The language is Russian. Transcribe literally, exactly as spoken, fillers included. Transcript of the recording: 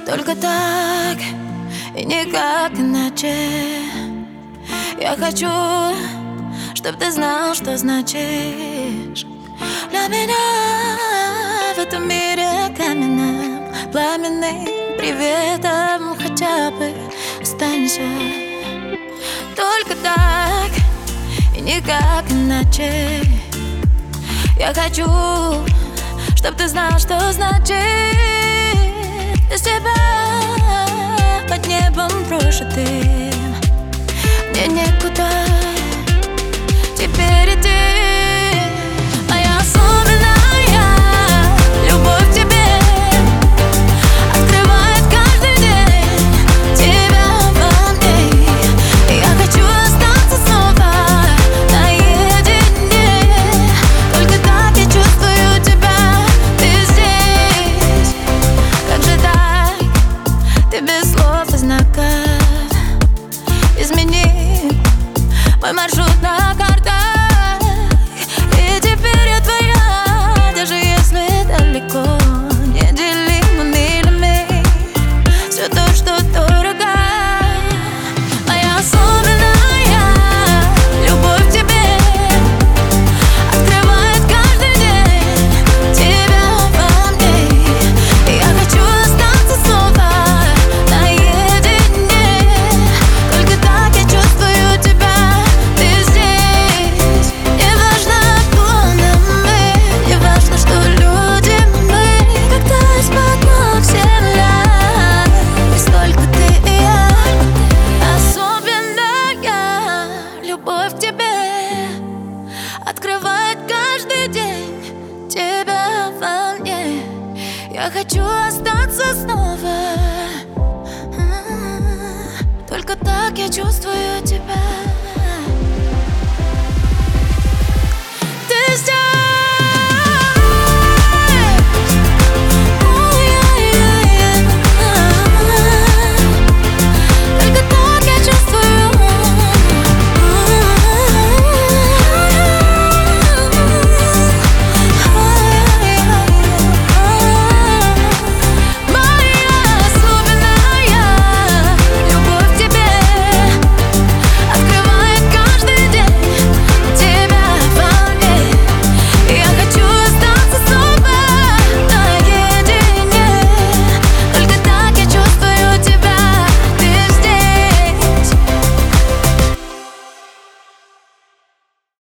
Только так и никак иначе. Я хочу, чтоб ты знал, что значишь для меня в этом мире каменном, пламенным приветом хотя бы останься. Только так и никак иначе. Я хочу, чтоб ты знал, что значит без тебя под небом прожитым. Мне некуда теперь идти. Моя особенная любовь к тебе открывает каждый день тебя во мне. Я хочу остаться снова наедине. Только так я чувствую тебя, ты здесь. Как же так, ты без слов и знаков измени мой маршрут на картах. И теперь я твоя, даже если далеко. Неделимо милями все то, что дорого. Моя особенная любовь к тебе открывает каждый день тебя во мне. Я хочу остаться снова наедине. Только так я чувствую тебя, ты здесь. Не важно, кто мы, не важно, что люди мы. Когда из-под ног земля, есть только ты и я. Особенная любовь к тебе открывает каждый день тебя во мне. Я хочу остаться снова. Только так я чувствую тебя.